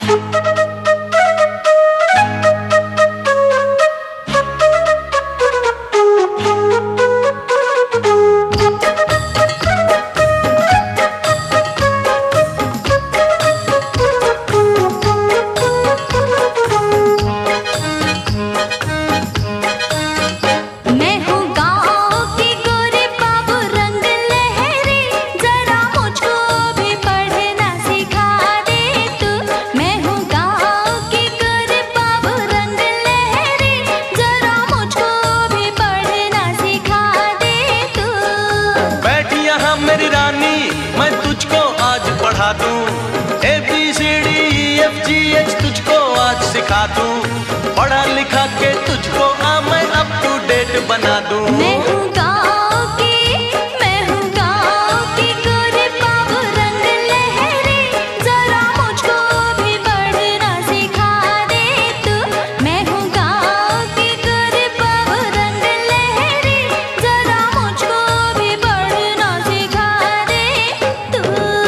मेरी रानी मैं तुझको आज पढ़ा दूं, ABCDEFGH तुझको आज सिखा दूं, पढ़ा लिखा के तुझको मैं अप टू डेट बना दूं। मैं हूँ गाँव की, मैं हूँ गाँव की गोरी बाबू रंग लहरी, जरा मुझको भी पढ़ना सिखा दे तू। मैं हूँ गाँव की गोरी बाबू रंग लहरी, जरा मुझको भी पढ़ना सिखा दे तू।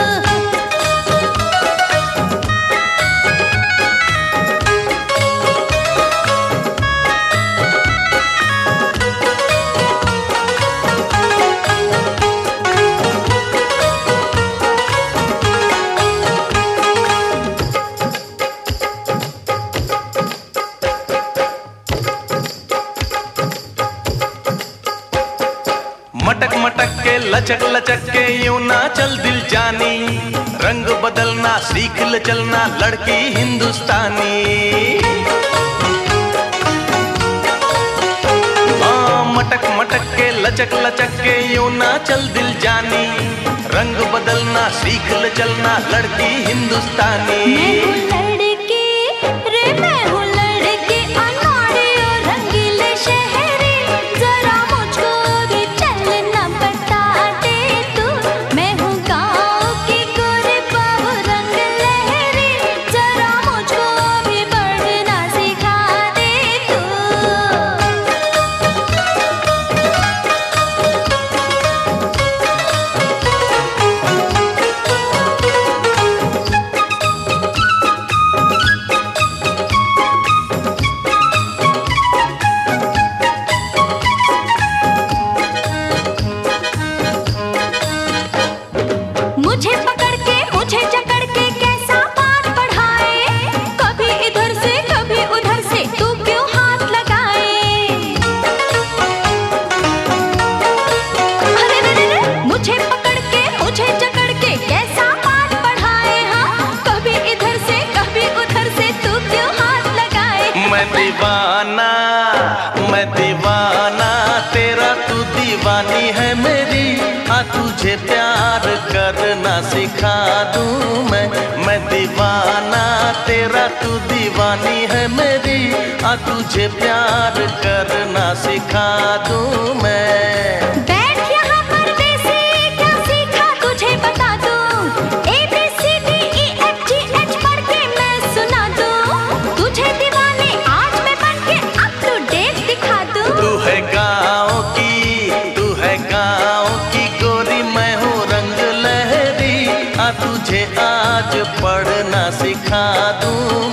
मटक मटक के लचक लचक के यूं ना चल दिल जानी, रंग बदलना सीख ले चलना लड़की हिंदुस्तानी। मटक मटक के लचक लचक के यूं ना चल दिल जानी, रंग बदलना सीख ले चलना लड़की हिंदुस्तानी। मैं हूँ लड़की रे, मैं हूँ लड़की अनाड़ी और रंगीले शहरी, जरा मुझको भी चलना बता दे तू। मैं हूँ गाँव की गोरी बाबू रंग लहरी, जरा मुझको भी पढ़ना सिखा दे तू। मुझे पकड़ के मुझे जकड़ के कैसा पाठ पढ़ाए, कभी इधर से कभी उधर से तू क्यों हाथ लगाए। अरे रे रे रे, मुझे पकड़ के मुझे जकड़ के कैसा पाठ पढ़ाए, हाँ कभी इधर से कभी उधर से तू क्यों हाथ लगाए। मैं दीवाना तेरा, तू दीवानी है मेरी, तुझे प्यार करना सिखा दूं मैं दीवाना तेरा, तू दीवानी है मेरी, तुझे प्यार करना सिखा दूं मैं। बैठ यहाँ परदेसी, क्या सीखा तुझे बता दूं, ABCDEFGH पढ़ के मैं सुना दूं, तुझे दीवानी आज मैं बन के अप टू डेट दिखा दूं। तू है गाँव की, तू है गाँव की गोरी, मैं हूँ रंग लहरी, तुझे आज पढ़ना सिखा दूं